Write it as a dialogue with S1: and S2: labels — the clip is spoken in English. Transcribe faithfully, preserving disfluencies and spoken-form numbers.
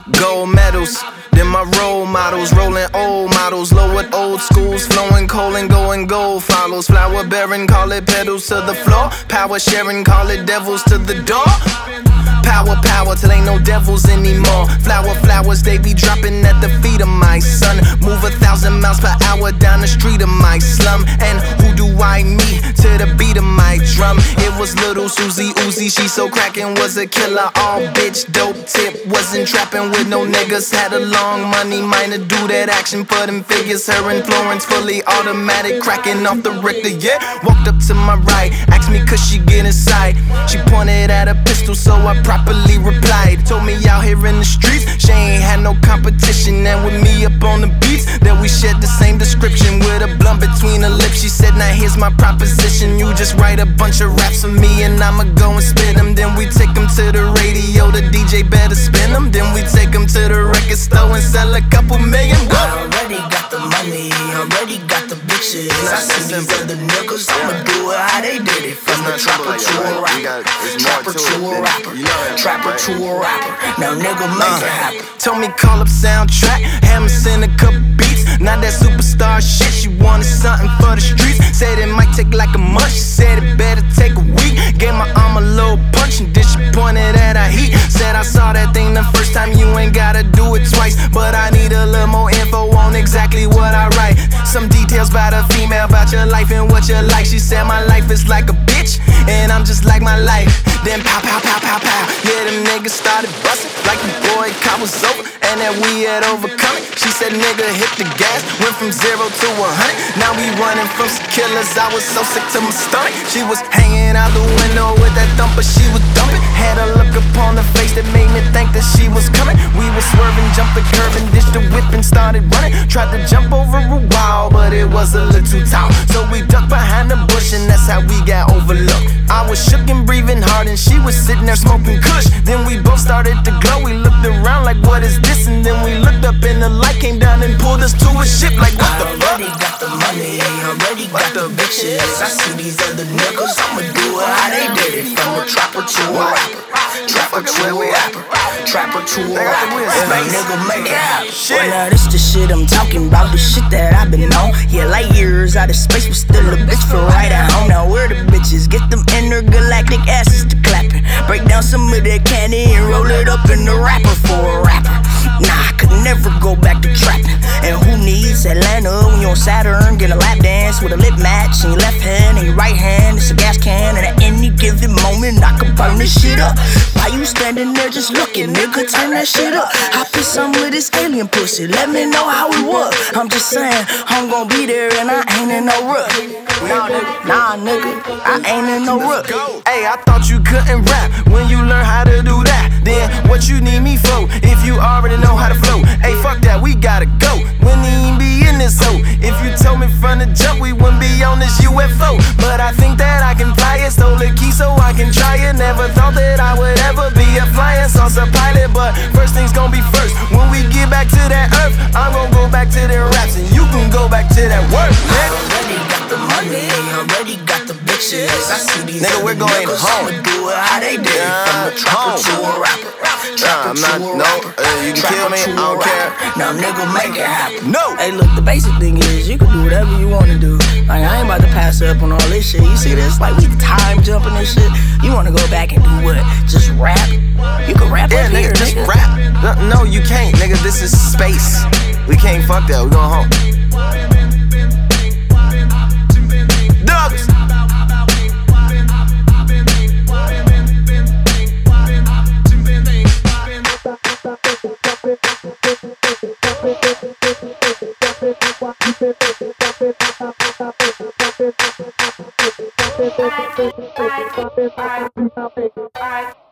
S1: Gold medals, then my role models, rolling old models, lowered old schools, flowing coal and going gold follows. Flower bearing, call it pedals to the floor. Power sharing, call it devils to the door. Power, power, till ain't no devils anymore. Flower, flowers, they be dropping at the feet of my son. Move a thousand miles per hour down the street of my slum. And who do I meet to the beat of my drum? It was little Susie Uzi, she so crackin', was a killer. All bitch, dope tip, wasn't trapping with no niggas. Had a long money minor, do that action for them figures. Her influence fully automatic, cracking off the Richter, yeah. Walked up to my right, asked me could she get inside. She pointed at a pistol, so I properly replied. Told me out here in the streets, she ain't had no competition. And with me up on the beats, that we shared the same description. With a blunt between her lips, she said, now here's my proposition. You just write a bunch of raps for me and I'ma go and spit them. Then we take them to the radio, the D J better spin them. Then we take them to the record store and sell a couple million. Whoa.
S2: I already got the money, already got the bitches. I see these other niggas, I'ma do it how they did it. From the trapper to a rapper, trapper to a rapper, trapper to a rapper. Now nigga make it happen.
S1: Told me call up Soundtrack, have me send a couple beats. Not that superstar shit, she wanted something for the streets. Said it might take like a month, she said it better take a week. Gave my arm a little punch and then she pointed at her heat. Said I saw that thing the first time, you ain't gotta do it twice. But I need a little more info on exactly what I write. Some details about a female, about your life and what you like. She said my life is like a bitch, and I'm just like my life. Then pow, pow, pow, pow, pow. Yeah, them niggas started bustin' like the boy cop was over and that we had overcome it. She said nigga hit the gas, went from zero to a hundred. Now we running from some killers, I was so sick to my stomach. She was hanging out the window with that thumper, she was dumping. Had a look upon her face that made me think that she was coming. We were swerving, jumped the curb and ditched the whip and started running. Tried to jump over a wall, but it was a little too tall. So we ducked behind the bush and that's how we got overlooked. I was shook and breathing hard and she was sitting there smoking kush. Then we both started to glow, we looked around like what is this? And then we looked up and the light came down and pulled us to a ship like what the fuck?
S2: I already got the money, already got the bitches. I see these other niggas, I'ma do it how they did it. From a trapper to a rapper, trapper to a rapper, trapper to a rapper. And a nigga make it happen. Well, now this the shit I'm talking about, the shit that I've been on. Yeah, light years out of space, but still a bitch for right at home. Now where the bitches get them intergalactic asses to clapping. Break down some of that candy and roll it up in the rapper for a rapper. Nah, I could never go back to trapping. And who needs Atlanta when you on Saturn? Get a lap dance with a lip match in your left hand and your right hand. It's a gas can, and at any given moment I can burn this shit up. Why you standing there just looking, nigga? Turn that shit up. Hop in some with this alien pussy, let me know how it was. I'm just saying, I'm gon' be there and I ain't in no rush. Nah, nigga, nah, nigga, I ain't in no rush.
S1: Hey, I thought you couldn't rap when you learn how to do that. Then what you need me for if you already know how to flow? Hey, fuck that, we gotta go. Wouldn't even be in this hoe. If you told me from the jump, we wouldn't be on this U F O. But I think that I can fly it, stole the key so I can try it. Never thought that I would ever be a flying saucer pilot. But first things gon' be first. When we get back to that earth, I'm gon' go back to the raps and you can go back to that work,
S2: I already got the money, already got the bitches. I see these
S1: nigga, we're going
S2: niggas,
S1: home.
S2: I'ma do it how they did it. From a trapper to a rapper, trapper
S1: I'm not,
S2: to a
S1: no,
S2: rapper,
S1: uh, you can kill me, I don't care.
S2: Now nigga make it happen.
S1: No.
S2: Hey look, the basic thing is you can do whatever you wanna do. Like I ain't about to pass up on all this shit. You see this? Like we time jumping this shit. You wanna go back and do what? Just rap? You can rap
S1: Yeah,
S2: up
S1: nigga,
S2: here,
S1: just
S2: nigga.
S1: rap. No, no, you can't, nigga. This is space. We can't fuck that. We going home. Dogs.
S3: Bye.